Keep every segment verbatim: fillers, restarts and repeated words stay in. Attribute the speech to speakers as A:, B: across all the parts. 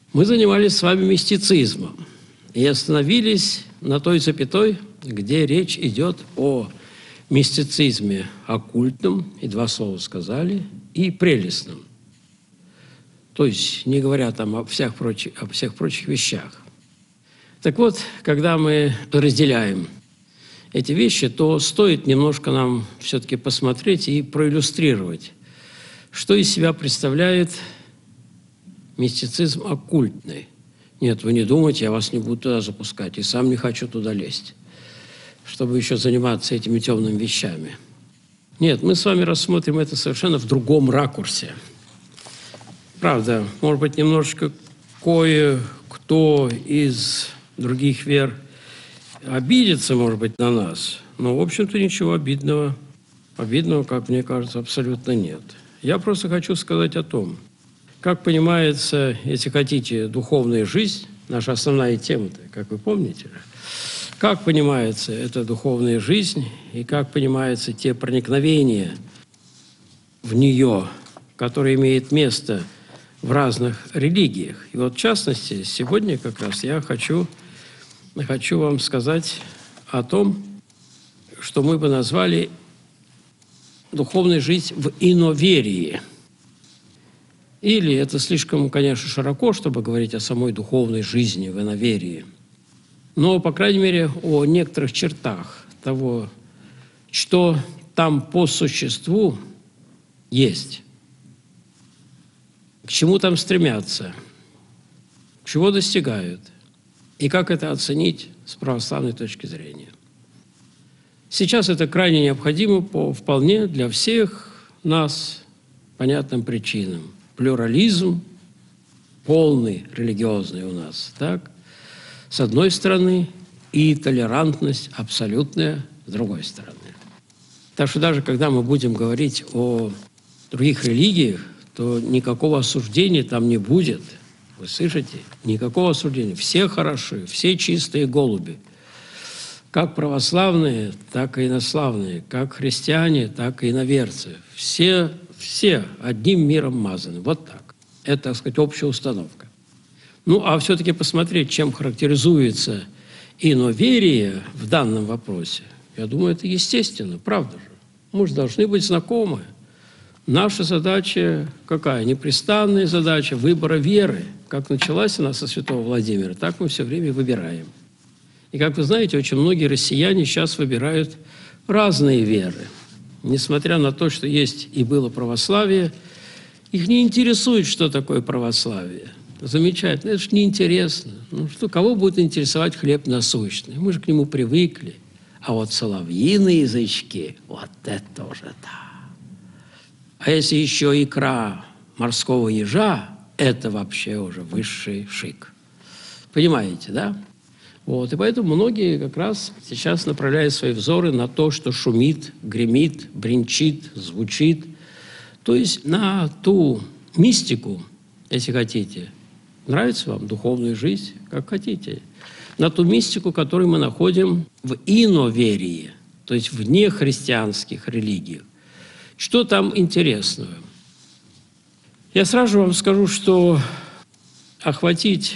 A: Мы занимались с вами мистицизмом и остановились на той запятой, где речь идет о мистицизме оккультном, и два слова сказали, и прелестном. То есть не говоря там о всех прочих, о всех прочих вещах. Так вот, когда мы разделяем эти вещи, то стоит немножко нам все-таки посмотреть и проиллюстрировать, что из себя представляет мистицизм оккультный. Нет, вы не думайте, я вас не буду туда запускать, и сам не хочу туда лезть, чтобы еще заниматься этими темными вещами. Нет, мы с вами рассмотрим это совершенно в другом ракурсе. Правда, может быть, немножечко кое-кто из других вер обидится, может быть, на нас, но, в общем-то, ничего обидного, обидного, как мне кажется, абсолютно нет. Я просто хочу сказать о том, как понимается, если хотите, духовная жизнь, наша основная тема-то, как вы помните, как понимается эта духовная жизнь и как понимаются те проникновения в нее, которые имеют место в разных религиях. И вот, в частности, сегодня как раз я хочу, хочу вам сказать о том, что мы бы назвали духовной жизнь в иноверии. Или это слишком, конечно, широко, чтобы говорить о самой духовной жизни в иноверии. Но, по крайней мере, о некоторых чертах того, что там по существу есть. К чему там стремятся, чего достигают, и как это оценить с православной точки зрения. Сейчас это крайне необходимо по вполне для всех нас понятным причинам. Плюрализм полный, религиозный у нас, так, с одной стороны, и толерантность абсолютная с другой стороны. Так что даже когда мы будем говорить о других религиях, то никакого осуждения там не будет. Вы слышите? Никакого осуждения. Все хороши, все чистые голуби. Как православные, так и инославные, как христиане, так и иноверцы. Все, все одним миром мазаны. Вот так. Это, так сказать, общая установка. Ну, а все-таки посмотреть, чем характеризуется иноверие в данном вопросе, я думаю, это естественно, правда же. Мы же должны быть знакомы. Наша задача какая? Непрестанная задача выбора веры. Как началась она со святого Владимира, так мы все время выбираем. И, как вы знаете, очень многие россияне сейчас выбирают разные веры. Несмотря на то, что есть и было православие, их не интересует, что такое православие. Замечательно, это же неинтересно. Ну, что, кого будет интересовать хлеб насущный? Мы же к нему привыкли. А вот соловьиные язычки, вот это уже да. А если еще икра морского ежа, это вообще уже высший шик. Понимаете, да? Вот, и поэтому многие как раз сейчас направляют свои взоры на то, что шумит, гремит, бренчит, звучит. То есть на ту мистику, если хотите. Нравится вам духовная жизнь? Как хотите. На ту мистику, которую мы находим в иноверии, то есть в нехристианских религиях. Что там интересного? Я сразу вам скажу, что охватить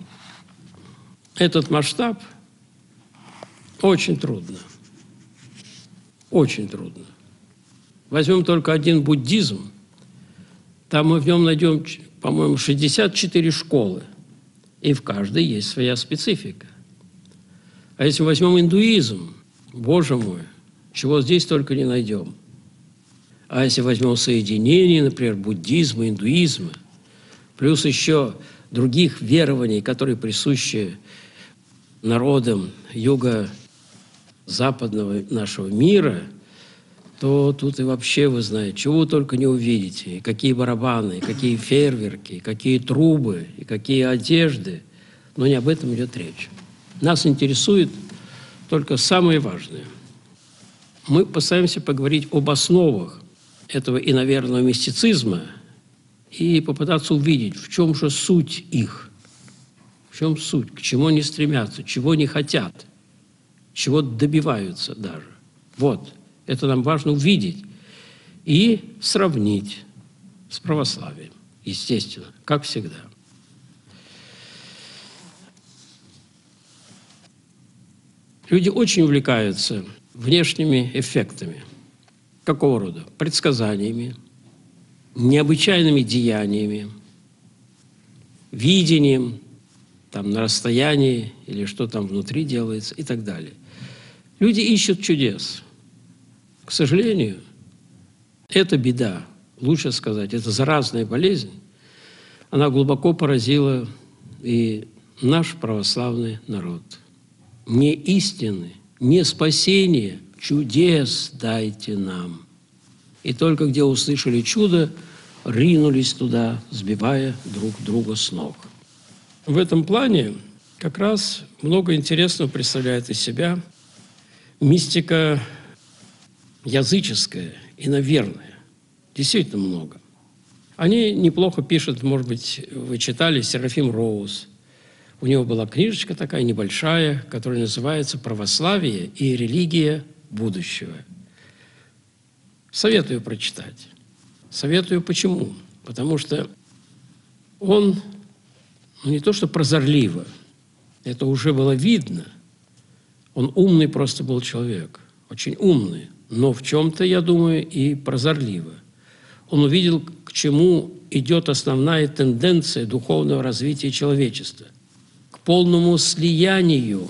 A: этот масштаб очень трудно. Очень трудно. Возьмем только один буддизм. Там мы в нем найдем, по-моему, шестьдесят четыре школы. И в каждой есть своя специфика. А если возьмем индуизм, боже мой, чего здесь только не найдем. А если возьмем соединение, например, буддизма, индуизма, плюс еще других верований, которые присущи народам юго-западного нашего мира, то тут и вообще, вы знаете, чего вы только не увидите. И какие барабаны, и какие фейерверки, и какие трубы, и какие одежды. Но не об этом идет речь. Нас интересует только самое важное. Мы постараемся поговорить об основах этого иноверного мистицизма и попытаться увидеть, в чем же суть их, в чем суть, к чему они стремятся, чего они хотят, чего добиваются даже. Вот, это нам важно увидеть и сравнить с православием, естественно, как всегда. Люди очень увлекаются внешними эффектами. Какого рода? Предсказаниями, необычайными деяниями, видением, там, на расстоянии или что там внутри делается и так далее. Люди ищут чудес. К сожалению, это беда, лучше сказать, это заразная болезнь. Она глубоко поразила и наш православный народ. Не истины, не спасение, чудес дайте нам. И только где услышали чудо, ринулись туда, сбивая друг друга с ног. В этом плане как раз много интересного представляет из себя мистика языческая, иноверная. Действительно много. Они неплохо пишут, может быть, вы читали Серафим Роуз. У него была книжечка такая небольшая, которая называется «Православие и религия будущего». Советую прочитать. Советую почему? Потому что он, ну не то что прозорливо, это уже было видно. Он умный просто был человек, очень умный, но в чем-то, я думаю, и прозорливо. Он увидел, к чему идет основная тенденция духовного развития человечества. К полному слиянию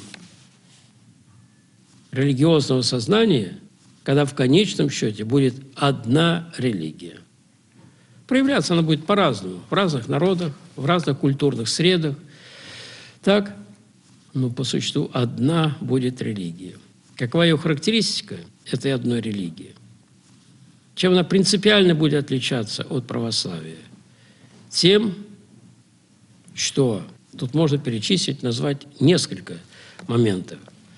A: религиозного сознания, когда в конечном счете будет одна религия. Проявляться она будет по-разному, в разных народах, в разных культурных средах. Так, но по существу одна будет религия. Какова ее характеристика этой одной религии? Чем она принципиально будет отличаться от православия? Тем, что тут можно перечислить, назвать несколько моментов.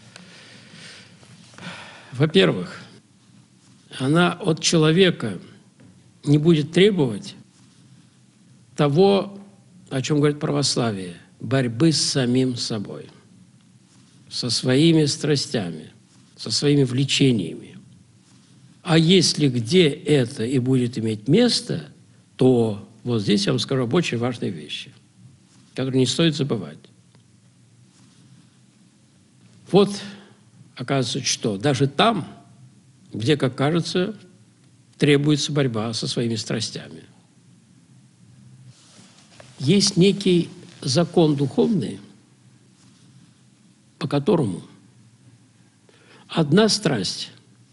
A: Во-первых, она от человека не будет требовать того, о чем говорит православие, борьбы с самим собой, со своими страстями, со своими влечениями. А если где это и будет иметь место, то вот здесь я вам скажу об очень важной вещи, которую не стоит забывать. Вот, оказывается, что даже там, где, как кажется, требуется борьба со своими страстями, есть некий закон духовный, по которому одна страсть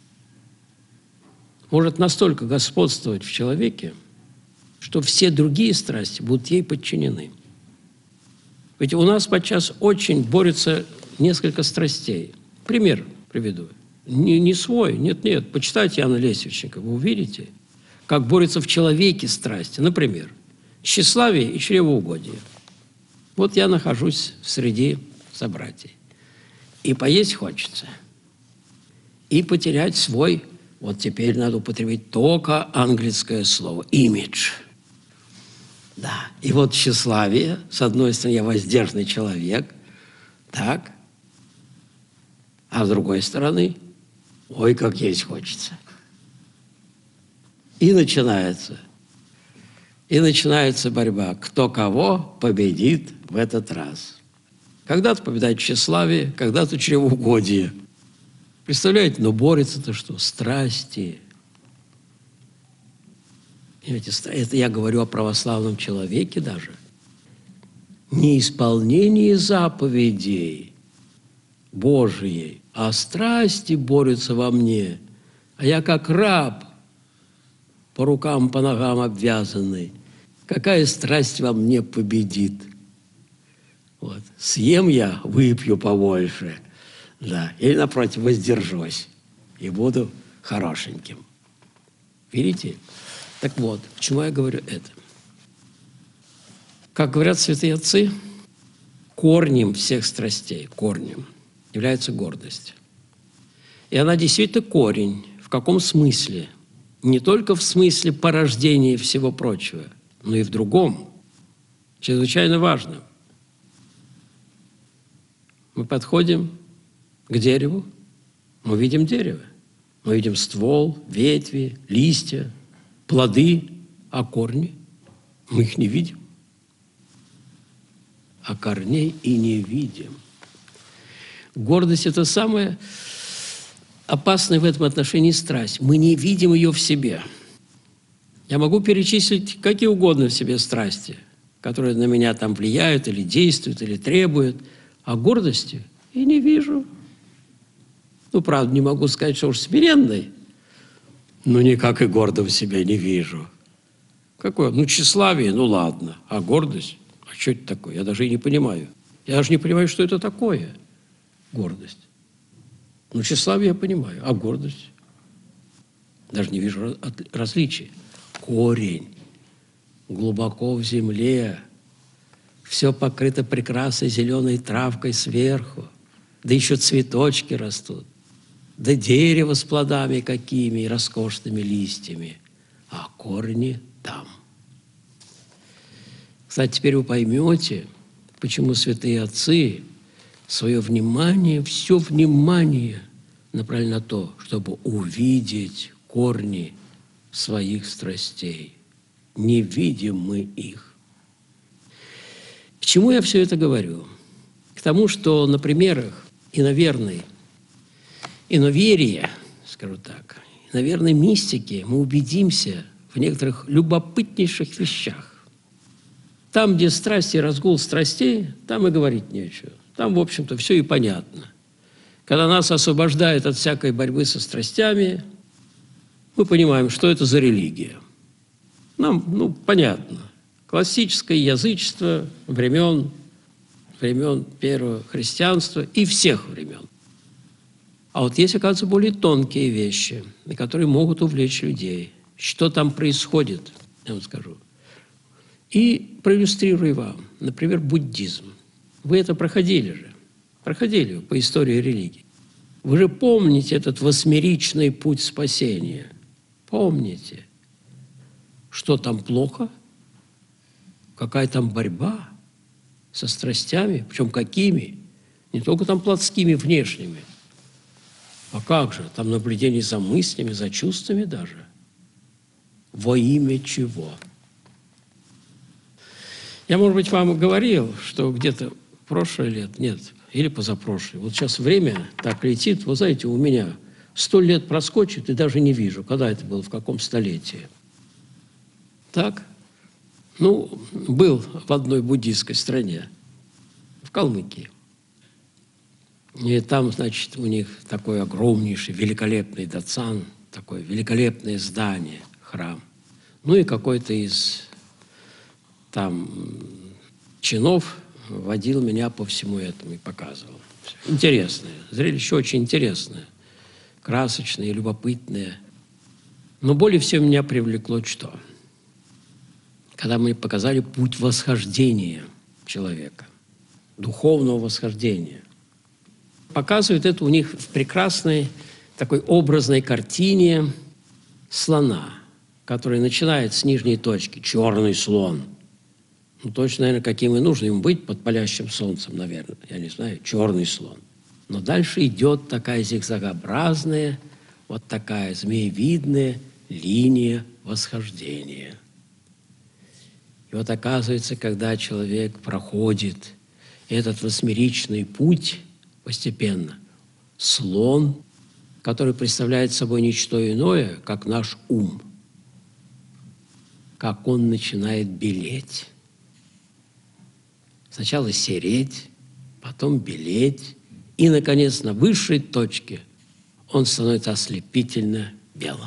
A: может настолько господствовать в человеке, что все другие страсти будут ей подчинены. Ведь у нас подчас очень борются несколько страстей. Пример приведу. Не, не свой, нет-нет, почитайте Иоанна Лествичника, вы увидите, как борются в человеке страсти. Например, тщеславие и чревоугодие. Вот я нахожусь среди собратьей. И поесть хочется. И потерять свой, вот теперь надо употребить только английское слово, имидж. Да. И вот тщеславие, с одной стороны, я воздержанный человек, так, а с другой стороны, ой, как есть хочется. И начинается, и начинается борьба, кто кого победит в этот раз. Когда-то победает тщеславие, когда-то чревоугодие. Представляете, но борется-то что? Страсти. Это я говорю о православном человеке даже. Неисполнение заповедей Божией, а страсти борются во мне, а я как раб, по рукам, по ногам обвязанный. Какая страсть во мне победит? Вот. Съем я, выпью побольше, да, или, напротив, воздержусь и буду хорошеньким. Видите? Так вот, к чему я говорю это? Как говорят святые отцы, корнем всех страстей, корнем является гордость. И она действительно корень. В каком смысле? Не только в смысле порождения всего прочего, но и в другом. Чрезвычайно важно. Мы подходим к дереву, мы видим дерево. Мы видим ствол, ветви, листья, плоды, а корни мы их не видим. А корней и не видим. Гордость – это самая опасная в этом отношении страсть. Мы не видим ее в себе. Я могу перечислить какие угодно в себе страсти, которые на меня там влияют, или действуют, или требуют, а гордости и не вижу. Ну, правда, не могу сказать, что уж смиренной, но никак и гордо в себе не вижу. Какое? Ну, тщеславие, ну ладно, а гордость? А что это такое? Я даже и не понимаю. Я даже не понимаю, что это такое, гордость. Ну, тщеславие я понимаю, а гордость? Даже не вижу различий. Корень глубоко в земле, все покрыто прекрасной зеленой травкой сверху, да еще цветочки растут, да дерево с плодами какими и роскошными листьями, а корни там. Кстати, теперь вы поймете, почему святые отцы свое внимание, все внимание направили на то, чтобы увидеть корни своих страстей. Не видим мы их. К чему я все это говорю? К тому, что на примерах иноверной, иноверия, скажу так, иноверной мистики мы убедимся в некоторых любопытнейших вещах. Там, где страсти и разгул страстей, там и говорить нечего. Там, в общем-то, все и понятно. Когда нас освобождают от всякой борьбы со страстями, мы понимаем, что это за религия. Нам, ну, понятно. Классическое язычество времен, времен первого христианства и всех времен. А вот есть, оказывается, более тонкие вещи, которые могут увлечь людей. Что там происходит, я вам скажу. И проиллюстрирую вам, например, буддизм. Вы это проходили же, проходили по истории религии. Вы же помните этот восьмеричный путь спасения. Помните, что там плохо, какая там борьба со страстями, причем какими, не только там плотскими, внешними, а как же, там наблюдение за мыслями, за чувствами даже. Во имя чего? Я, может быть, вам говорил, что где-то прошлое лет, нет, или позапрошлое. Вот сейчас время так летит, вы знаете, у меня сто лет проскочит, и даже не вижу, когда это было, в каком столетии. Так? Ну, был в одной буддийской стране, в Калмыкии. И там, значит, у них такой огромнейший, великолепный дацан, такое великолепное здание, храм. Ну и какой-то из там чинов водил меня по всему этому и показывал. Интересное, зрелище очень интересное, красочное, любопытное. Но более всего меня привлекло что? Когда мне показали путь восхождения человека, духовного восхождения. Показывают это у них в прекрасной такой образной картине слона, который начинает с нижней точки, черный слон. Ну, точно, наверное, каким и нужно ему быть под палящим солнцем, наверное. Я не знаю, черный слон. Но дальше идет такая зигзагообразная, вот такая змеевидная линия восхождения. И вот оказывается, когда человек проходит этот восьмеричный путь постепенно, слон, который представляет собой ничто иное, как наш ум, как он начинает белеть. Сначала сереть, потом белеть, и, наконец, на высшей точке он становится ослепительно белым.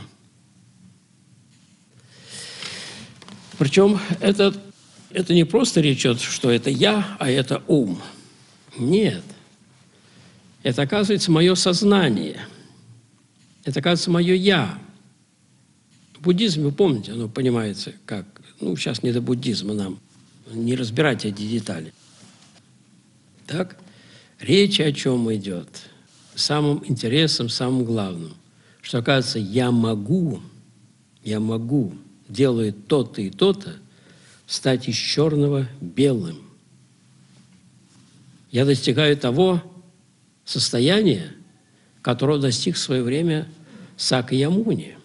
A: Причем это, это не просто речь идет, что это я, а это ум. Нет. Это, оказывается, мое сознание. Это, оказывается, мое «я». В буддизме, вы помните, оно понимается как... Ну, сейчас не до буддизма нам. Не разбирать эти детали. Так? Речь о чем идет? Самым интересным, самым главным. Что, оказывается, я могу, я могу, делая то-то и то-то, стать из черного белым. Я достигаю того состояния, которого достиг в свое время Сакьямуни,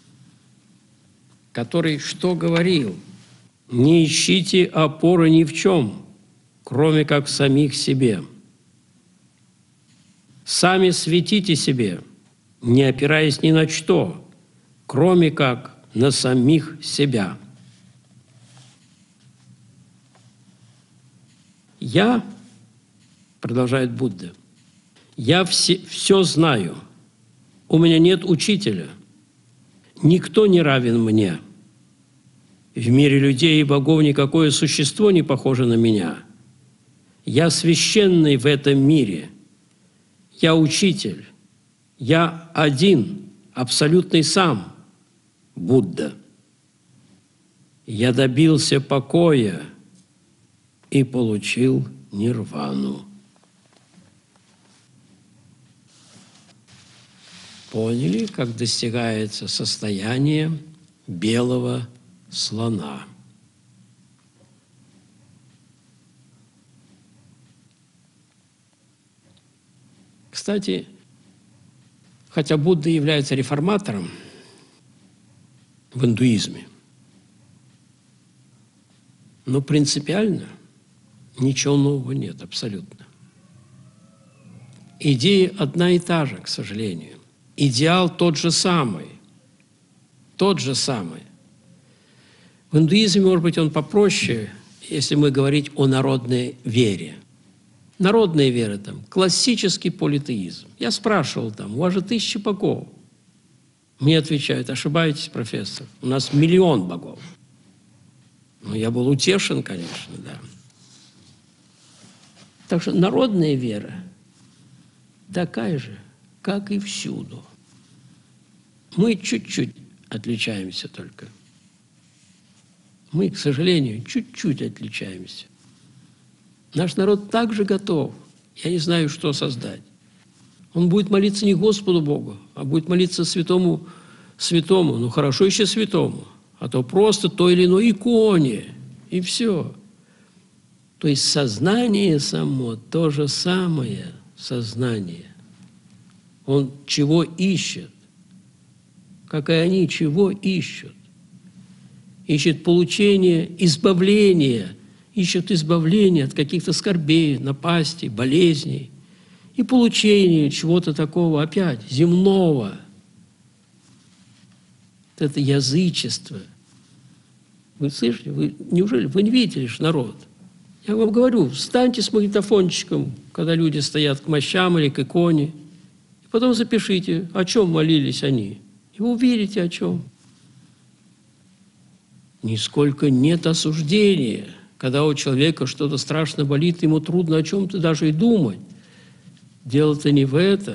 A: который что говорил? Не ищите опоры ни в чем, кроме как в самих себе. Сами светите себе, не опираясь ни на что, кроме как на самих себя. Я, продолжает Будда, я все, все знаю, у меня нет учителя, никто не равен мне. В мире людей и богов никакое существо не похоже на меня. Я священный в этом мире, я учитель, я один, абсолютный сам, Будда. Я добился покоя и получил нирвану. Поняли, как достигается состояние белого слона? Кстати, хотя Будда является реформатором в индуизме, но принципиально ничего нового нет абсолютно. Идея одна и та же, к сожалению. Идеал тот же самый. Тот же самый. В индуизме, может быть, он попроще, если мы говорить о народной вере. Народная вера там, классический политеизм. Я спрашивал там, у вас же тысячи богов. Мне отвечают, ошибаетесь, профессор, у нас миллион богов. Ну, я был утешен, конечно, да. Так что народная вера такая же, как и всюду. Мы чуть-чуть отличаемся только. Мы, к сожалению, чуть-чуть отличаемся. Наш народ также готов, я не знаю, что создать. Он будет молиться не Господу Богу, а будет молиться святому, святому, ну хорошо еще святому, а то просто той или иной иконе, и все. То есть сознание само, то же самое сознание. Он чего ищет? Как и они, чего ищут? Ищет получение, избавления, ищут избавления от каких-то скорбей, напастей, болезней и получение чего-то такого опять земного. Это язычество. Вы слышите? Вы, неужели вы не видите лишь народ? Я вам говорю, встаньте с магнитофончиком, когда люди стоят к мощам или к иконе, и потом запишите, о чем молились они. И вы увидите, о чем. Нисколько нет осуждения. Когда у человека что-то страшно болит, ему трудно о чем-то даже и думать. Дело-то не в этом,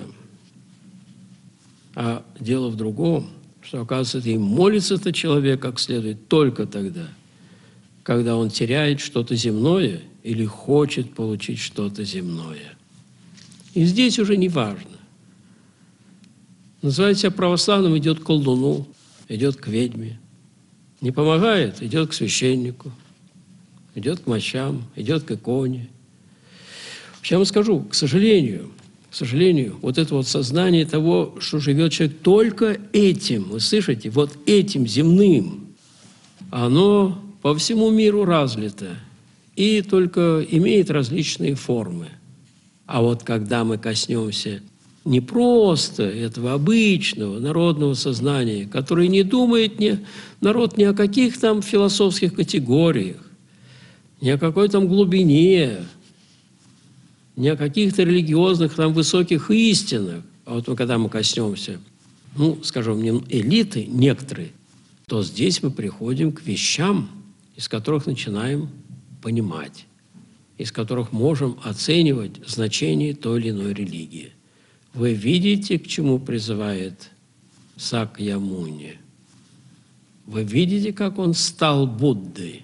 A: а дело в другом, что, оказывается, и молится-то человек как следует только тогда, когда он теряет что-то земное или хочет получить что-то земное. И здесь уже не важно. Называет себя православным, идет к колдуну, идет к ведьме. Не помогает, идет к священнику, идет к мощам, идет к иконе. Я вам скажу, к сожалению, к сожалению, вот это вот сознание того, что живет человек только этим, вы слышите, вот этим земным, оно по всему миру разлито и только имеет различные формы. А вот когда мы коснемся не просто этого обычного народного сознания, которое не думает ни, народ ни о каких там философских категориях, ни о какой там глубине, ни о каких-то религиозных там высоких истинах. А вот когда мы коснемся, ну, скажем, элиты некоторые, то здесь мы приходим к вещам, из которых начинаем понимать, из которых можем оценивать значение той или иной религии. Вы видите, к чему призывает Сакьямуни? Вы видите, как он стал Буддой?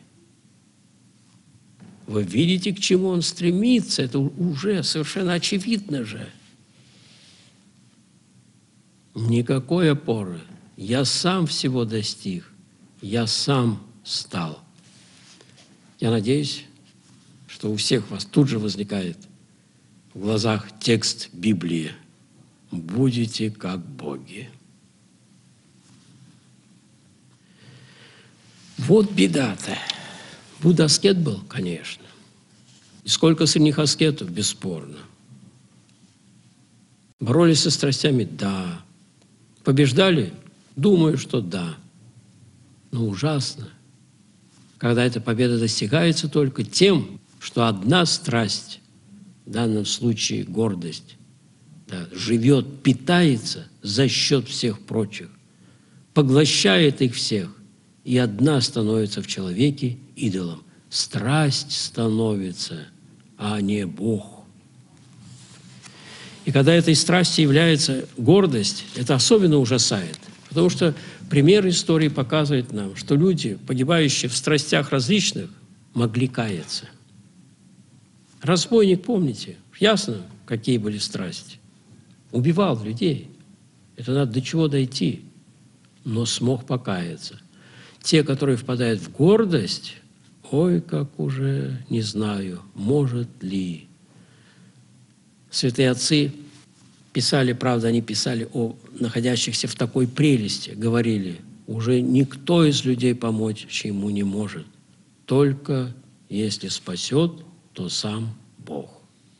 A: Вы видите, к чему он стремится? Это уже совершенно очевидно же. Никакой опоры. Я сам всего достиг. Я сам стал. Я надеюсь, что у всех вас тут же возникает в глазах текст Библии. Будете как боги. Вот беда-то. Будда аскет был, конечно. И сколько среди них аскетов, бесспорно. Боролись со страстями? Да. Побеждали? Думаю, что да. Но ужасно, когда эта победа достигается только тем, что одна страсть, в данном случае гордость, да, живет, питается за счет всех прочих, поглощает их всех, и одна становится в человеке идолом. Страсть становится, а не Бог. И когда этой страсти является гордость, это особенно ужасает, потому что пример истории показывает нам, что люди, погибающие в страстях различных, могли каяться. Разбойник, помните, ясно, какие были страсти. Убивал людей. Это надо до чего дойти, но смог покаяться. Те, которые впадают в гордость, ой, как уже не знаю, может ли. Святые отцы писали, правда, они писали о находящихся в такой прелести, говорили, уже никто из людей помочь ему не может, только если спасет, то сам Бог.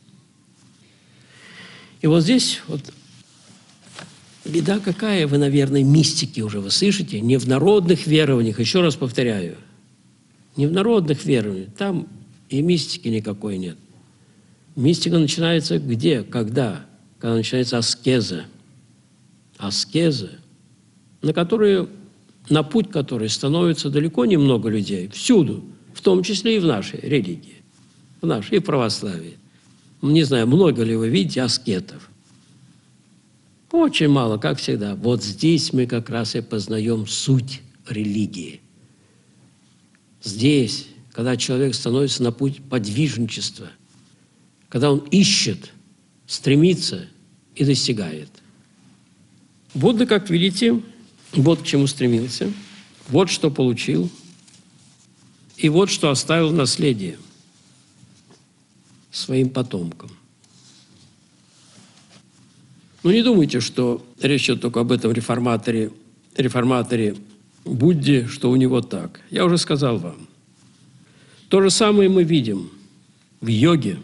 A: И вот здесь вот беда какая, вы, наверное, мистики уже вы слышите, не в народных верованиях, еще раз повторяю, не в народных верованиях, там и мистики никакой нет. Мистика начинается где, когда? Когда начинается аскеза. Аскеза, на которую, на путь которой становится далеко немного людей, всюду, в том числе и в нашей религии, в нашей, и в православии. Не знаю, много ли вы видите аскетов. Очень мало, как всегда. Вот здесь мы как раз и познаем суть религии. Здесь, когда человек становится на путь подвижничества, когда он ищет, стремится и достигает. Будда, как видите, вот к чему стремился, вот что получил, и вот что оставил в наследие своим потомкам. Ну, не думайте, что речь идет только об этом реформаторе, реформаторе Будде, что у него так. Я уже сказал вам. То же самое мы видим в йоге.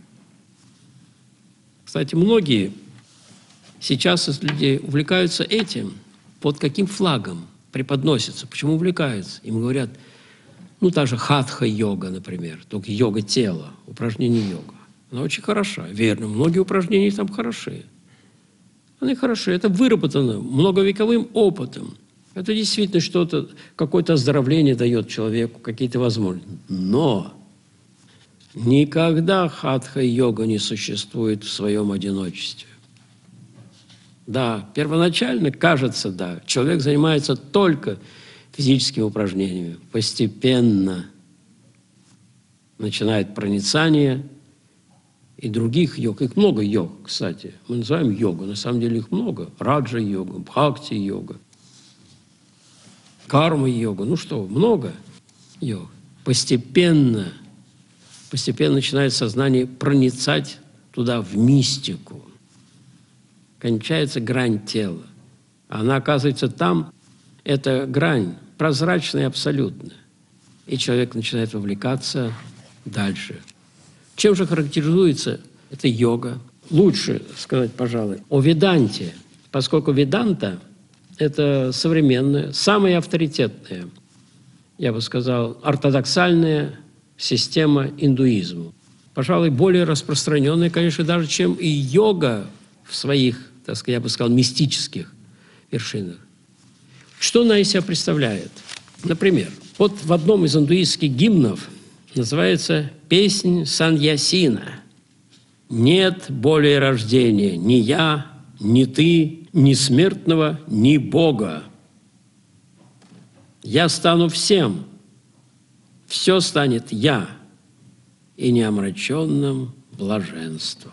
A: Кстати, многие сейчас из людей увлекаются этим, под каким флагом преподносится, почему увлекаются. Им говорят, ну, та же хатха-йога, например, только йога тела, упражнение йога. Она очень хороша, верно, многие упражнения там хороши. Они хороши, это выработано многовековым опытом. Это действительно что-то, какое-то оздоровление дает человеку, какие-то возможности. Но никогда хатха-йога не существует в своем одиночестве. Да, первоначально кажется, да, человек занимается только физическими упражнениями. Постепенно начинает проницание и других йог. Их много йог, кстати. Мы называем йогу, на самом деле их много. Раджа-йога, бхакти-йога, карма-йога. Ну что, много йог. Постепенно, постепенно начинает сознание проницать туда, в мистику. Кончается грань тела. Она оказывается там, эта грань прозрачная абсолютно. И человек начинает вовлекаться дальше. Чем же характеризуется эта йога? Лучше сказать, пожалуй, о веданте, поскольку веданта – это современная, самая авторитетная, я бы сказал, ортодоксальная система индуизма. Пожалуй, более распространенная, конечно, даже, чем и йога в своих, так сказать, я бы сказал, мистических вершинах. Что она из себя представляет? Например, вот в одном из индуистских гимнов называется «Песнь Саньясина». «Нет более рождения ни я, ни ты, ни смертного, ни Бога. Я стану всем, все станет я, и неомраченным блаженством».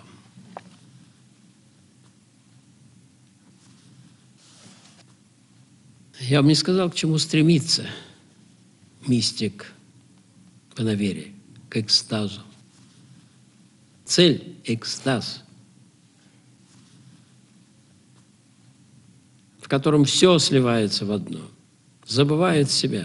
A: Я вам не сказал, к чему стремится мистик по навере, к экстазу. Цель – экстаз, в котором все сливается в одно, забывает себя.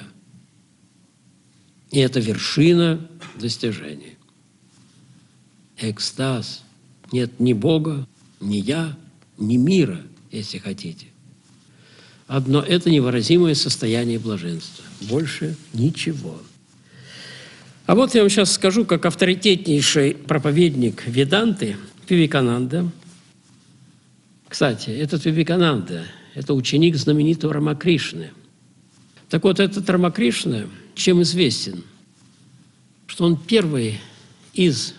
A: И это вершина достижения. Экстаз. Нет ни Бога, ни я, не мира, если хотите. Одно – это невыразимое состояние блаженства. Больше ничего. А вот я вам сейчас скажу, как авторитетнейший проповедник Веданты Вивекананда. Кстати, этот Вивекананда – это ученик знаменитого Рамакришны. Так вот, этот Рамакришна чем известен? Что он первый из,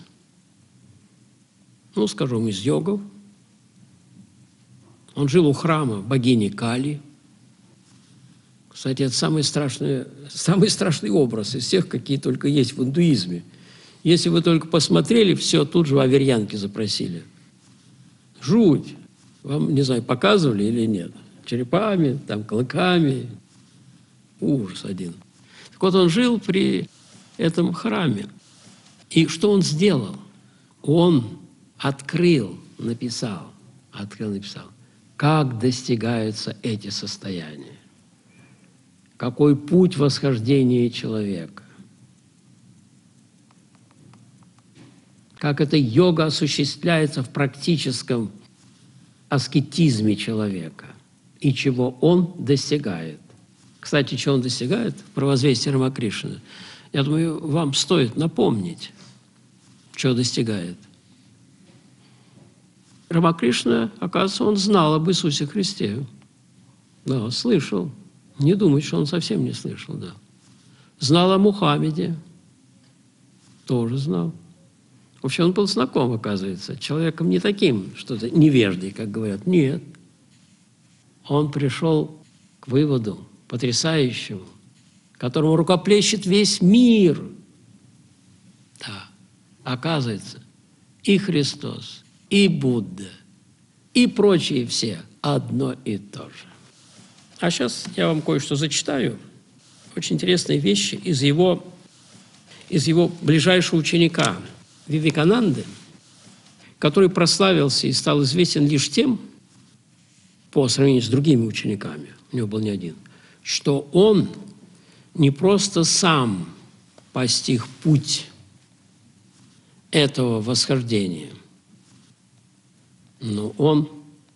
A: ну, скажем, из йогов. Он жил у храма богини Кали. Кстати, это самый страшный, самый страшный образ из всех, какие только есть в индуизме. Если вы только посмотрели, все, тут же аверьянки запросили. Жуть. Вам, не знаю, показывали или нет. Черепами, там, клыками. Ужас один. Так вот, он жил при этом храме. И что он сделал? Он открыл, написал, открыл, написал, как достигаются эти состояния. Какой путь восхождения человека. Как эта йога осуществляется в практическом аскетизме человека. И чего он достигает. Кстати, чего он достигает в «Провозвестии Рамакришны», я думаю, вам стоит напомнить, чего достигает. Рамакришна, оказывается, он знал об Иисусе Христе. Да, слышал. Не думайте, что он совсем не слышал, да. Знал о Мухаммеде. Тоже знал. В общем, он был знаком, оказывается, человеком не таким, что-то невеждой, как говорят. Нет. Он пришел к выводу потрясающему, которому рукоплещет весь мир. Да. Оказывается, и Христос, и Будда, и прочие все одно и то же. А сейчас я вам кое-что зачитаю. Очень интересные вещи из его, из его ближайшего ученика Вивекананды, который прославился и стал известен лишь тем, по сравнению с другими учениками, у него был не один, что он не просто сам постиг путь этого восхождения, но он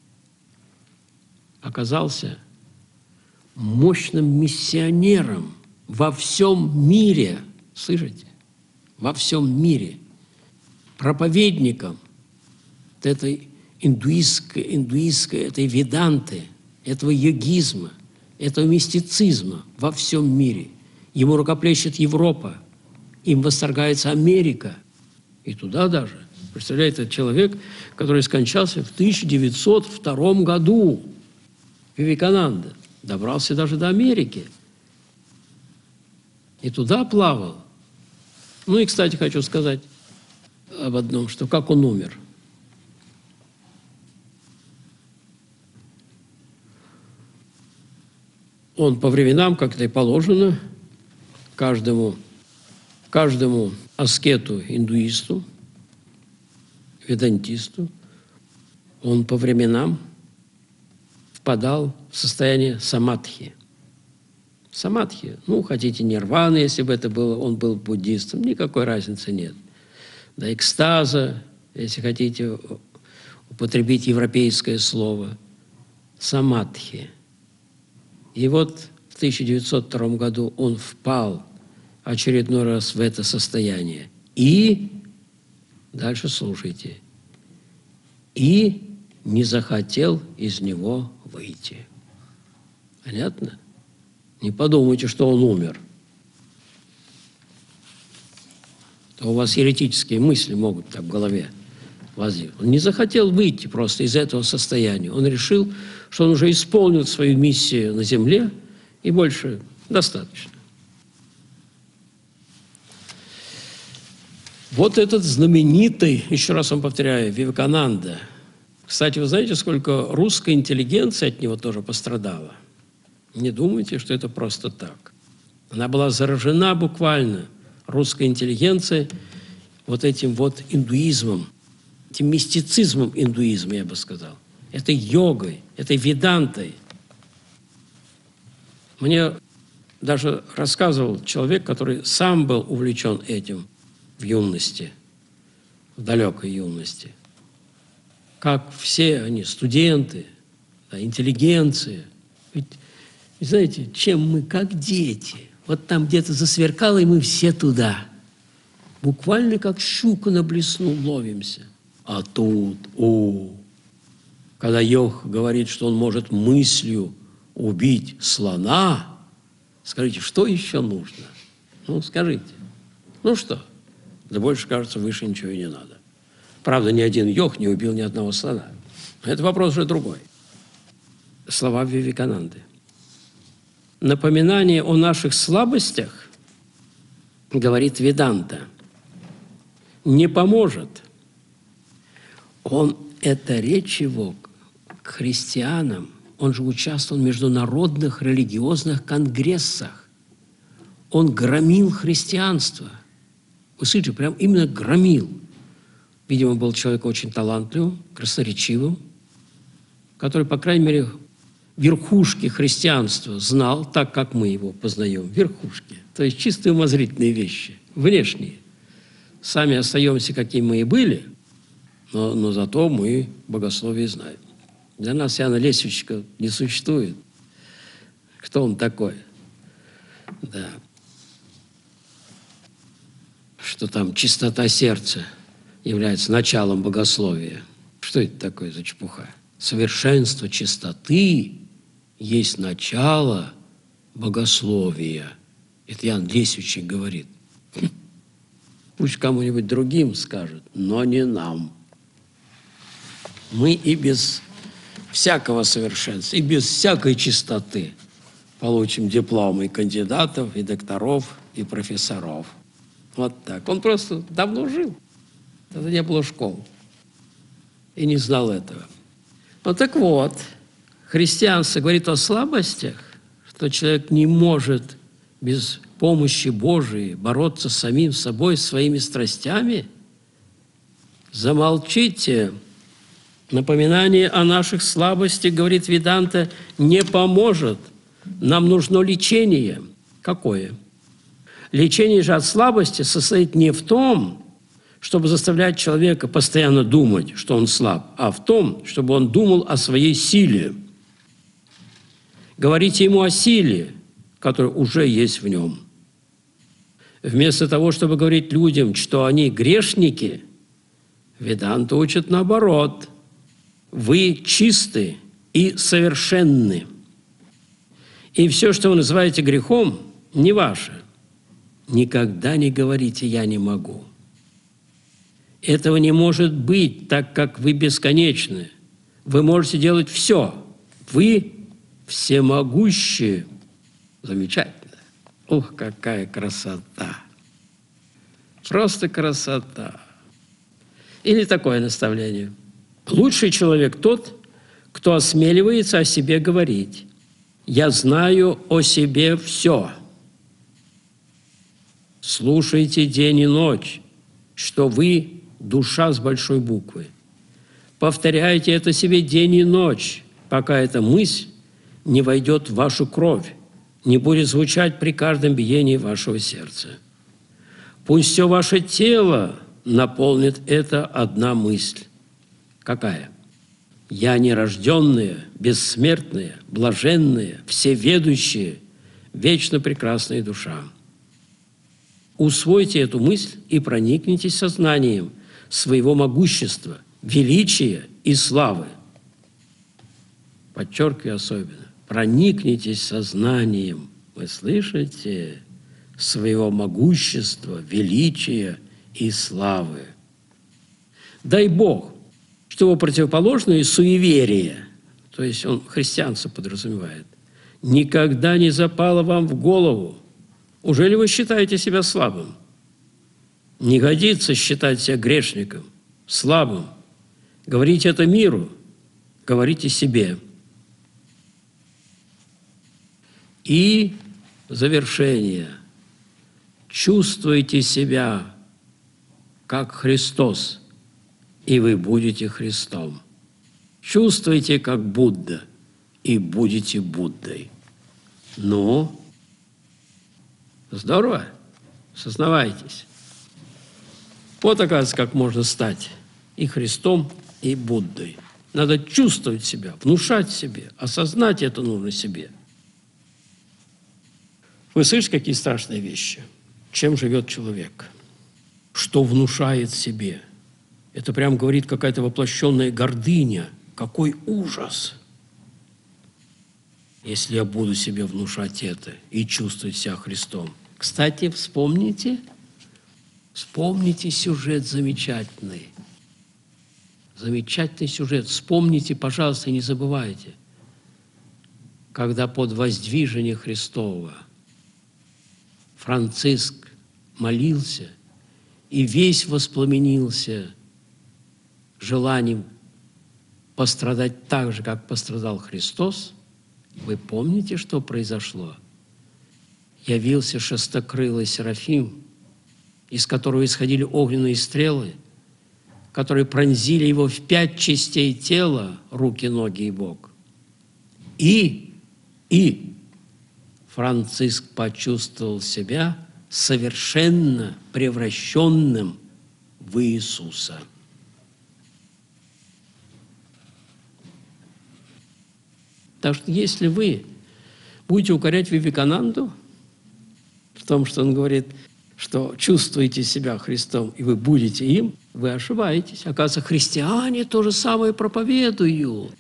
A: оказался мощным миссионером во всем мире, слышите, во всем мире, проповедником этой индуистской, индуистской этой веданты, этого йогизма, этого мистицизма во всем мире. Ему рукоплещет Европа, им восторгается Америка, и туда даже. Представляете, это человек, который скончался в тысяча девятьсот втором году, Вивекананда. Добрался даже до Америки. И туда плавал. Ну и, кстати, хочу сказать об одном, что как он умер. Он по временам, как это и положено, каждому, каждому аскету, индуисту, ведантисту, он по временам впадал в состояние самадхи. Самадхи, ну, хотите, нирваны, если бы это было, он был буддистом, никакой разницы нет. До экстаза, если хотите употребить европейское слово, самадхи. И вот в тысяча девятьсот втором году он впал очередной раз в это состояние. И, дальше слушайте, и не захотел из него выйти. Понятно? Не подумайте, что он умер. То у вас еретические мысли могут так в голове возникнуть. Он не захотел выйти просто из этого состояния. Он решил, что он уже исполнил свою миссию на земле, и больше достаточно. Вот этот знаменитый, еще раз вам повторяю, Вивекананда. Кстати, вы знаете, сколько русской интеллигенции от него тоже пострадала? Не думайте, что это просто так. Она была заражена буквально, русской интеллигенцией, вот этим вот индуизмом, этим мистицизмом индуизма, я бы сказал, этой йогой, этой ведантой. Мне даже рассказывал человек, который сам был увлечен этим в юности, в далекой юности. как все они, студенты, да, интеллигенция. Ведь, знаете, чем мы, как дети, вот там где-то засверкало, и мы все туда. Буквально как щука на блесну ловимся. А тут, о, когда Йох говорит, что он может мыслью убить слона, скажите, что еще нужно? Ну, скажите. Ну что? Да больше, кажется, выше ничего и не надо. Правда, ни один Йох не убил ни одного слона. Это вопрос уже другой. Слова Вивекананды. Напоминание о наших слабостях, говорит Веданта, не поможет. Он, это речь его к христианам, он же участвовал в международных религиозных конгрессах. Он громил христианство. Вы слышите, прям именно громил. Видимо, был человек очень талантливым, красноречивым, который, по крайней мере, верхушки христианства знал, так как мы его познаем. Верхушки. То есть чистые умозрительные вещи, внешние. Сами остаемся, какими мы и были, но, но зато мы богословие знаем. Для нас Иоанна Лесвичника не существует. Кто он такой? Да. Что там чистота сердца является началом богословия. Что это такое за чепуха? Совершенство чистоты есть начало богословия. Это Иоанн Лесвичник говорит. Пусть кому-нибудь другим скажет, но не нам. Мы и без всякого совершенства, и без всякой чистоты получим дипломы и кандидатов, и докторов, и профессоров. Вот так. Он просто давно жил. Тогда не было школ. И не знал этого. Ну так вот, христианство говорит о слабостях, что человек не может без помощи Божией бороться с самим собой, своими страстями. Замолчите. Напоминание о наших слабостях, говорит Веданта, не поможет. Нам нужно лечение. Какое? Лечение же от слабости состоит не в том, чтобы заставлять человека постоянно думать, что он слаб, а в том, чтобы он думал о своей силе. Говорите ему о силе, которая уже есть в нем. Вместо того, чтобы говорить людям, что они грешники, Веданта учит наоборот. Вы чисты и совершенны. И все, что вы называете грехом, не ваше. Никогда не говорите «я не могу». Этого не может быть, так как вы бесконечны. Вы можете делать все. Вы всемогущие. Замечательно. Ух, какая красота! Просто красота. Или такое наставление. Лучший человек тот, кто осмеливается о себе говорить. Я знаю о себе все. Слушайте день и ночь, что вы душа с большой буквы. Повторяйте это себе день и ночь, пока эта мысль не войдет в вашу кровь, не будет звучать при каждом биении вашего сердца. Пусть все ваше тело наполнит это одна мысль. Какая? Я нерожденная, бессмертная, блаженная, всеведущая, вечно прекрасная душа. Усвойте эту мысль и проникнитесь сознанием своего могущества, величия и славы. Подчеркиваю особенно. Проникнитесь сознанием, вы слышите, своего могущества, величия и славы. Дай Бог, что противоположное суеверие, то есть он христианство подразумевает, никогда не запало вам в голову. Уже ли вы считаете себя слабым? Не годится считать себя грешником, слабым. Говорите это миру, говорите себе. И завершение. Чувствуйте себя как Христос, и вы будете Христом. Чувствуйте, как Будда, и будете Буддой. Ну, здорово, сознавайтесь. Вот, оказывается, как можно стать и Христом, и Буддой. Надо чувствовать себя, внушать себе, осознать это нужно себе. Вы слышите, какие страшные вещи? Чем живет человек? Что внушает себе? Это прям говорит какая-то воплощенная гордыня. Какой ужас! Если я буду себе внушать это и чувствовать себя Христом. Кстати, вспомните, вспомните сюжет замечательный. Замечательный сюжет. Вспомните, пожалуйста, не забывайте, когда под воздвижение Христова Франциск молился и весь воспламенился желанием пострадать так же, как пострадал Христос. Вы помните, что произошло? Явился шестокрылый Серафим, из которого исходили огненные стрелы, которые пронзили его в пять частей тела, руки, ноги и бок. И, и Франциск почувствовал себя совершенно превращенным в Иисуса. Так что если вы будете укорять Вивекананду в том, что он говорит, что чувствуете себя Христом, и вы будете им, вы ошибаетесь. Оказывается, христиане то же самое проповедуют.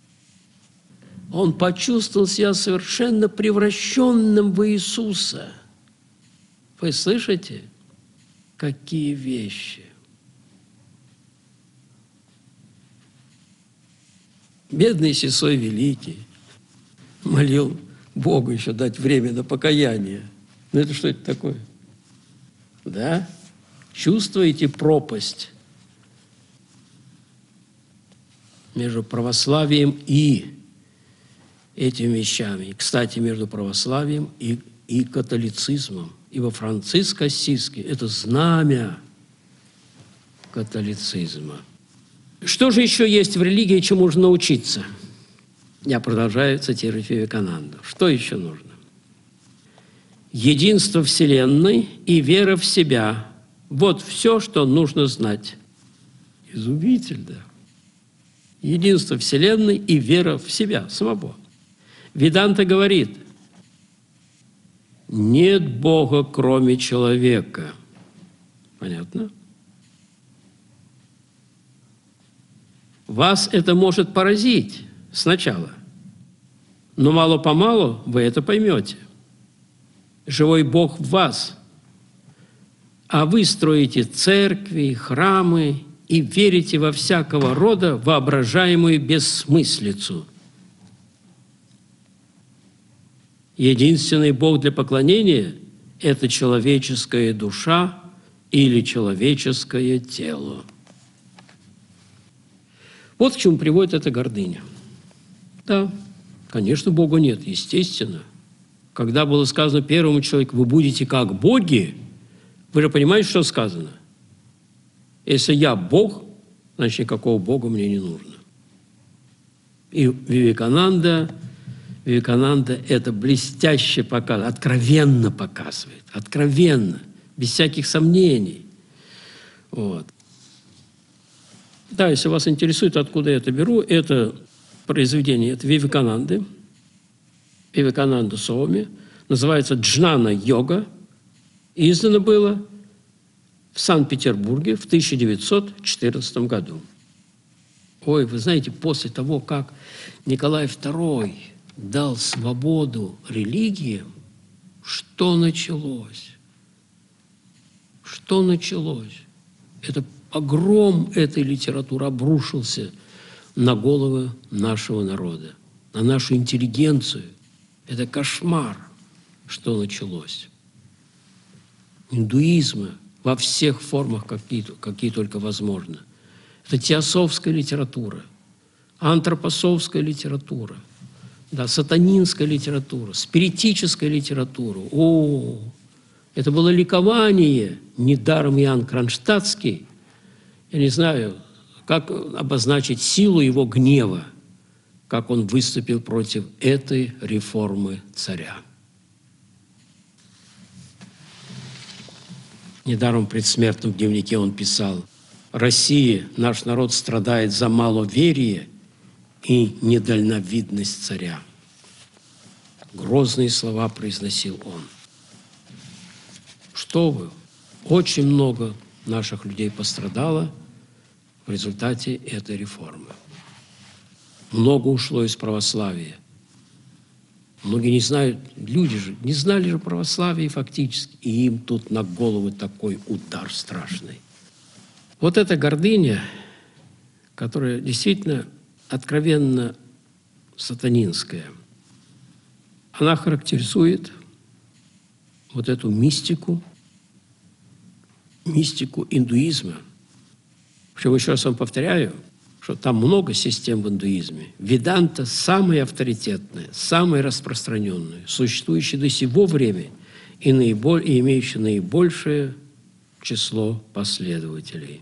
A: Он почувствовал себя совершенно превращенным в Иисуса. Вы слышите? Какие вещи? Бедный Сысой Великий молил Богу еще дать время на покаяние. Ну это что это такое? Да? Чувствуете пропасть между православием и этими вещами? И, кстати, между православием и, и католицизмом. Ибо Франциск Ассизский – это знамя католицизма. Что же еще есть в религии, чему можно научиться? Я продолжаю цитировать Вивекананду. Что еще нужно? Единство Вселенной и вера в себя. Вот все, что нужно знать. Изумительно, да. Единство Вселенной и вера в себя, самого. Веданта говорит, нет Бога, кроме человека. Понятно? Вас это может поразить сначала, но мало-помалу вы это поймете. Живой Бог в вас, а вы строите церкви, храмы и верите во всякого рода воображаемую бессмыслицу. Единственный Бог для поклонения – это человеческая душа или человеческое тело. Вот к чему приводит эта гордыня. Да, конечно, Бога нет, естественно. Когда было сказано первому человеку, вы будете как боги, вы же понимаете, что сказано? Если я Бог, значит, никакого Бога мне не нужно. И Вивекананда, Вивекананда это блестяще показывает, откровенно показывает, откровенно, без всяких сомнений. Вот. Да, если вас интересует, откуда я это беру, это произведение, это Вивекананды, Вивекананда Суоми, называется «Джнана-йога», издано было в Санкт-Петербурге в тысяча девятьсот четырнадцатом году. Ой, вы знаете, после того, как Николай второй дал свободу религиям, что началось? Что началось? Это погром этой литературы обрушился на головы нашего народа, на нашу интеллигенцию. Это кошмар, что началось. Индуизма во всех формах, какие, какие только возможно. Это теософская литература, антропософская литература, да, сатанинская литература, спиритическая литература. О, это было ликование. Недаром Иоанн Кронштадтский, я не знаю, как обозначить силу его гнева, как он выступил против этой реформы царя. Недаром в предсмертном дневнике он писал: Россия, наш народ страдает за маловерие и недальновидность царя. Грозные слова произносил он. Что вы? Очень много наших людей пострадало в результате этой реформы. Много ушло из православия. Многие не знают, люди же не знали же православие фактически, и им тут на голову такой удар страшный. Вот эта гордыня, которая действительно откровенно сатанинская, она характеризует вот эту мистику, мистику индуизма. Причем, еще раз вам повторяю, что там много систем в индуизме. Веданта самая авторитетная, самая распространенная, существующая до сего времени и, наиболь, и имеющая наибольшее число последователей.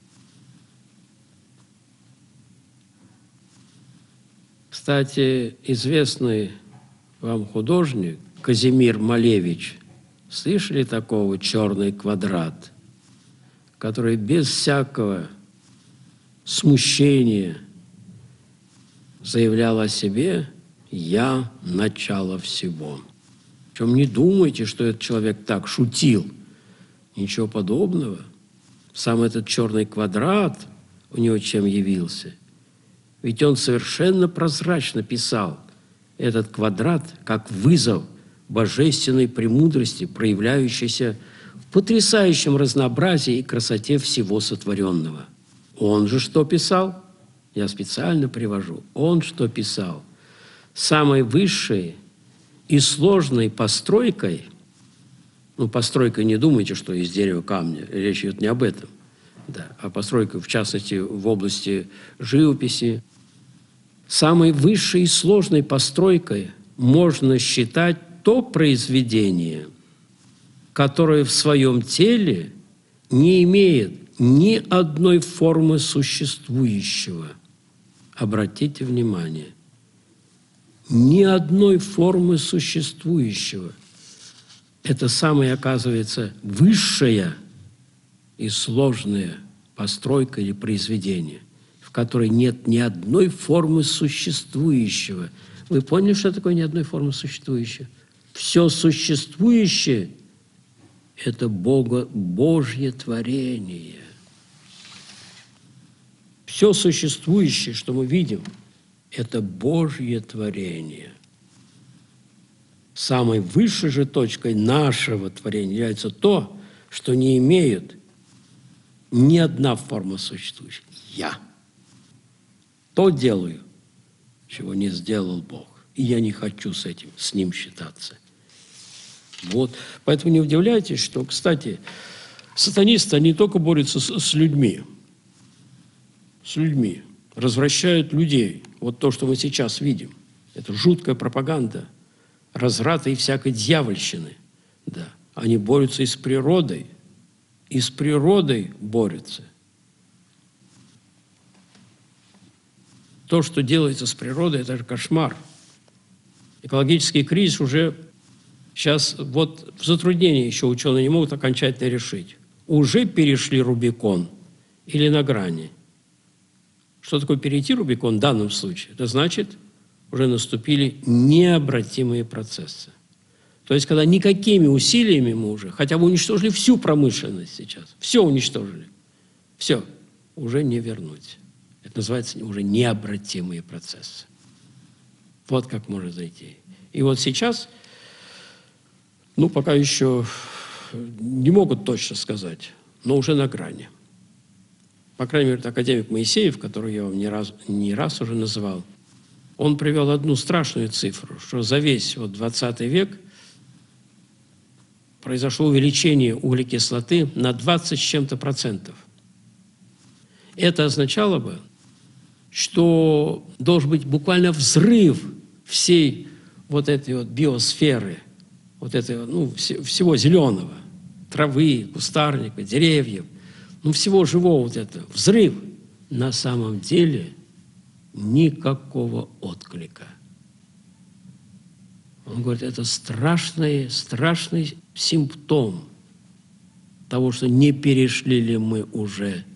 A: Кстати, известный вам художник Казимир Малевич, слышали такого «Черный квадрат», который без всякого смущения заявлял о себе: «Я – начало всего». Причем не думайте, что этот человек так шутил. Ничего подобного. Сам этот черный квадрат у него чем явился? Ведь он совершенно прозрачно писал этот квадрат как вызов божественной премудрости, проявляющейся в потрясающем разнообразии и красоте всего сотворенного. Он же что писал? Я специально привожу. Он что писал? Самой высшей и сложной постройкой, ну, постройкой не думайте, что из дерева камня, речь идет не об этом, да, а постройкой, в частности, в области живописи, самой высшей и сложной постройкой можно считать то произведение, которое в своем теле не имеет ни одной формы существующего. Обратите внимание, ни одной формы существующего. Это самая, оказывается, высшая и сложная постройка или произведение, в которой нет ни одной формы существующего. Вы поняли, что такое ни одной формы существующего? Все существующее – это Бога, Божье творение. Все существующее, что мы видим, это Божье творение. Самой высшей же точкой нашего творения является то, что не имеет ни одна форма существующая. Я. То делаю, чего не сделал Бог. И я не хочу с этим, с Ним считаться. Вот. Поэтому не удивляйтесь, что, кстати, сатанисты, они не только борются с, с людьми, с людьми, развращают людей. Вот то, что мы сейчас видим. Это жуткая пропаганда разврата и всякой дьявольщины. Да. Они борются и с природой, и с природой борются. То, что делается с природой, это же кошмар. Экологический кризис уже сейчас вот в затруднении еще ученые не могут окончательно решить. Уже перешли Рубикон или на грани? Что такое перейти Рубикон в данном случае? Это значит, уже наступили необратимые процессы. То есть, когда никакими усилиями мы уже, хотя бы уничтожили всю промышленность сейчас, все уничтожили, все, уже не вернуть. Это называется уже необратимые процессы. Вот как может зайти. И вот сейчас, ну, пока еще не могут точно сказать, но уже на грани. По крайней мере, академик Моисеев, который я вам не раз, не раз уже называл, он привел одну страшную цифру, что за весь вот двадцатый век произошло увеличение углекислоты на двадцать с чем-то процентов. Это означало бы, что должен быть буквально взрыв всей вот этой вот биосферы, вот этой, ну, всего зеленого, травы, кустарника, деревьев, ну, всего живого вот этого. Взрыв. На самом деле никакого отклика. Он говорит, это страшный, страшный симптом того, что не перешли ли мы уже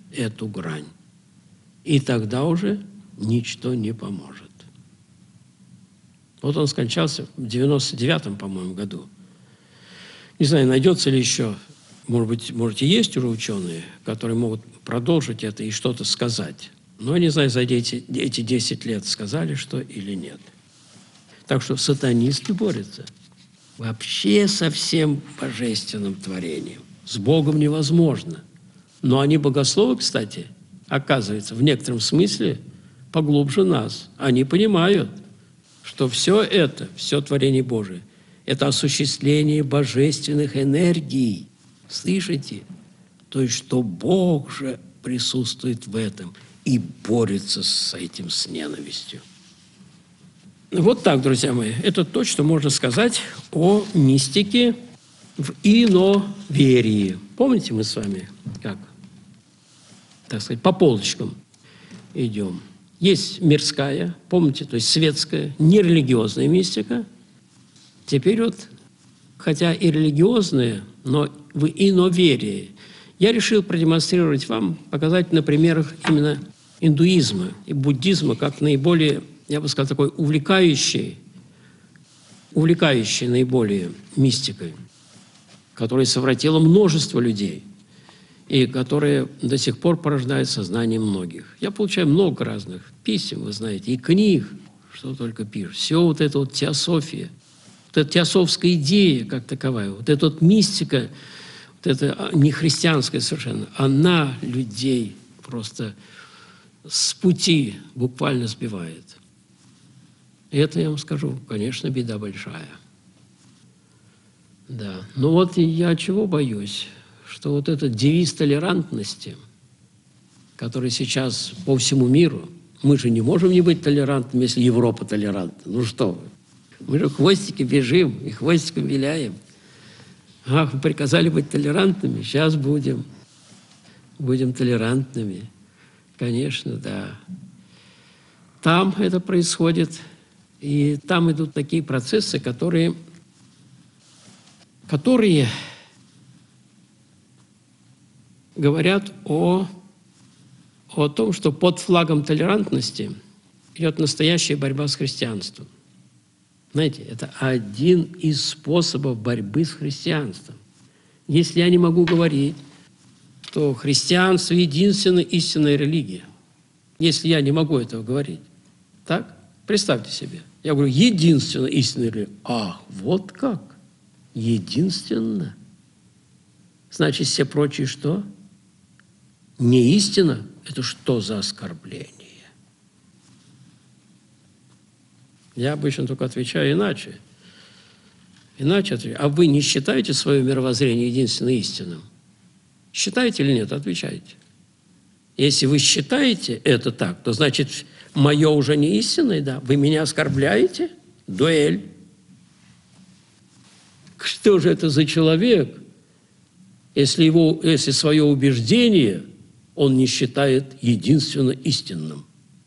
A: эту грань. И тогда уже ничто не поможет. Вот он скончался в девяносто девятом, по-моему, году. Не знаю, найдется ли еще, может быть, может, и есть уже ученые, которые могут продолжить это и что-то сказать. Но не знаю, за эти, эти десять лет сказали что или нет. Так что сатанисты борются вообще со всем божественным творением. С Богом невозможно. Но они богословы, кстати, оказывается, в некотором смысле поглубже нас. Они понимают, что все это, все творение Божие, это осуществление божественных энергий. Слышите? То есть, что Бог же присутствует в этом и борется с этим, с ненавистью. Вот так, друзья мои, это то, что можно сказать о мистике в иноверии. Помните, мы с вами как, так сказать, по полочкам идем. Есть мирская, помните, то есть светская, нерелигиозная мистика. Теперь вот, хотя и религиозная, но в иноверии. Я решил продемонстрировать вам, показать на примерах именно индуизма и буддизма как наиболее, я бы сказал, такой увлекающей, увлекающей наиболее мистикой, которая совратила множество людей и которая до сих пор порождает сознание многих. Я получаю много разных писем, вы знаете, и книг, что только пишут. Все вот это вот теософия, вот эта теософская идея как таковая, вот эта вот мистика, вот эта нехристианская совершенно, она людей просто с пути буквально сбивает. И это, я вам скажу, конечно, беда большая. Да. Но вот я чего боюсь? Что вот этот девиз толерантности, который сейчас по всему миру, мы же не можем не быть толерантными, если Европа толерантна. Ну что вы? Мы же хвостики бежим и хвостиком виляем. Ах, вы приказали быть толерантными? Сейчас будем. Будем толерантными. Конечно, да. Там это происходит, и там идут такие процессы, которые, которые говорят о, о том, что под флагом толерантности идет настоящая борьба с христианством. Знаете, это один из способов борьбы с христианством. Если я не могу говорить, что христианство – единственная истинная религия, если я не могу этого говорить, так? Представьте себе. Я говорю, единственная истинная религия. Ах, вот как? Единственная. Значит, все прочие что? Не истина? Это что за оскорбление? Я обычно только отвечаю иначе. Иначе отвечаю. А вы не считаете свое мировоззрение единственно истинным? Считаете или нет? Отвечайте. Если вы считаете это так, то значит, мое уже не истинное, да? Вы меня оскорбляете? Дуэль. Что же это за человек, если, его, если свое убеждение он не считает единственно истинным?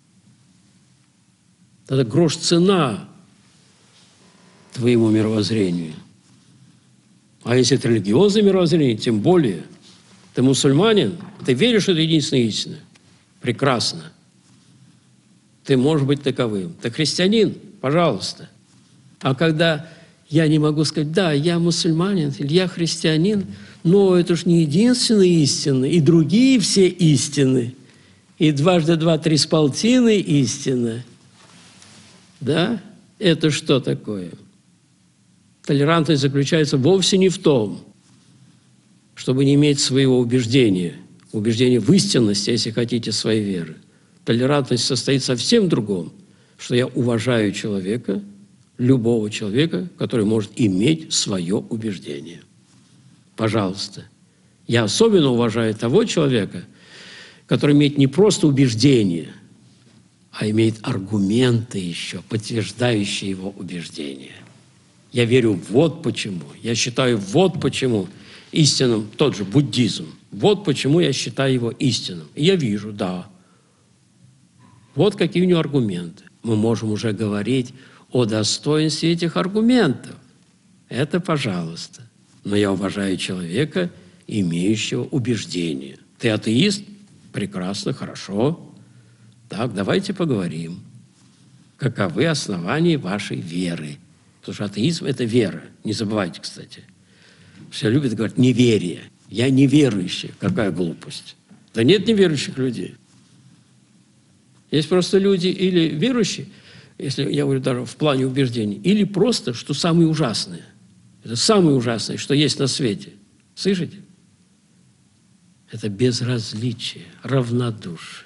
A: Это грош цена твоему мировоззрению. А если это религиозное мировоззрение, тем более. Ты мусульманин, ты веришь, что это единственная истина. Прекрасно. Ты можешь быть таковым. Ты христианин, пожалуйста. А когда я не могу сказать, да, я мусульманин, или я христианин, но это ж не единственная истина, и другие все истины. И дважды два, три с полтиной истина. Да? Это что такое? Толерантность заключается вовсе не в том, чтобы не иметь своего убеждения, убеждения в истинности, если хотите, своей веры. Толерантность состоит совсем в другом, что я уважаю человека, любого человека, который может иметь свое убеждение. Пожалуйста. Я особенно уважаю того человека, который имеет не просто убеждение, а имеет аргументы еще, подтверждающие его убеждение. Я верю вот почему. Я считаю вот почему истинным тот же буддизм. Вот почему я считаю его истинным. И я вижу, да. Вот какие у него аргументы. Мы можем уже говорить о достоинстве этих аргументов. Это пожалуйста. Но я уважаю человека, имеющего убеждение. Ты атеист? Прекрасно, хорошо. Так, давайте поговорим. Каковы основания вашей веры? Потому что атеизм – это вера. Не забывайте, кстати. Все любят говорить «неверие». Я неверующий. Какая глупость. Да нет неверующих людей. Есть просто люди или верующие, если я говорю даже в плане убеждений, или просто, что самые ужасные. Это самое ужасное, что есть на свете. Слышите? Это безразличие, равнодушие.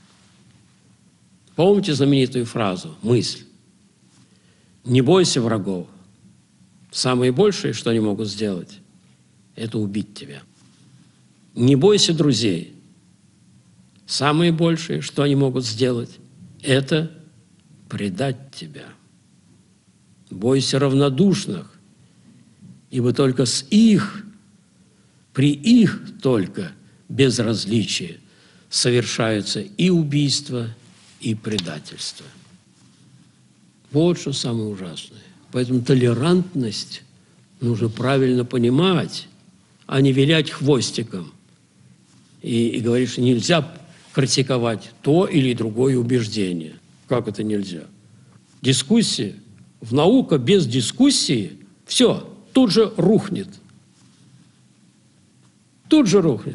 A: Помните знаменитую фразу, мысль? Не бойся врагов. Самое большее, что они могут сделать, это убить тебя. Не бойся друзей. Самое большее, что они могут сделать, это предать тебя. Бойся равнодушных, ибо только с их, при их только безразличии совершаются и убийства, и предательство. Вот что самое ужасное. Поэтому толерантность нужно правильно понимать, а не вилять хвостиком и, и говорить, что нельзя критиковать то или другое убеждение. Как это нельзя? Дискуссия. В наука без дискуссии все, тут же рухнет. Тут же рухнет.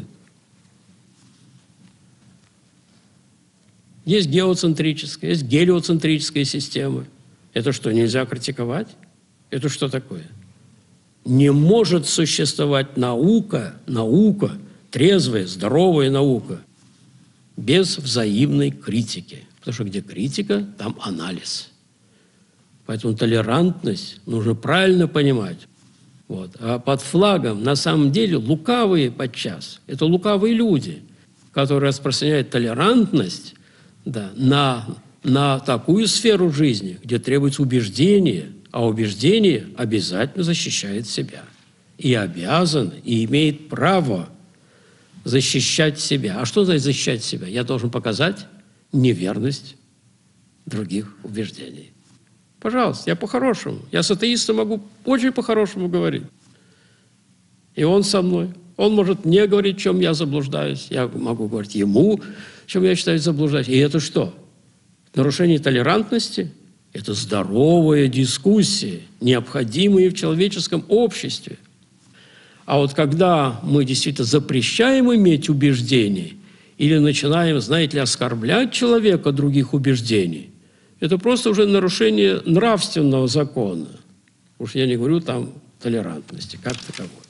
A: Есть геоцентрическая, есть гелиоцентрическая система. Это что, нельзя критиковать? Это что такое? Не может существовать наука, наука, трезвая, здоровая наука, без взаимной критики. Потому что где критика, там анализ. Поэтому толерантность нужно правильно понимать. Вот. А под флагом на самом деле лукавые подчас. Это лукавые люди, которые распространяют толерантность, да, на, на такую сферу жизни, где требуется убеждение, а убеждение обязательно защищает себя. И обязан, и имеет право защищать себя. А что значит защищать себя? Я должен показать неверность других убеждений. Пожалуйста, я по-хорошему. Я с атеистом могу очень по-хорошему говорить. И он со мной. Он может мне говорить, в чем я заблуждаюсь. Я могу говорить ему, в чем я считаю заблуждаюсь. И это что? Нарушение толерантности – это здоровая дискуссия, необходимая в человеческом обществе. А вот когда мы действительно запрещаем иметь убеждения или начинаем, знаете ли, оскорблять человека других убеждений, это просто уже нарушение нравственного закона. Уж я не говорю там толерантности, как таковой.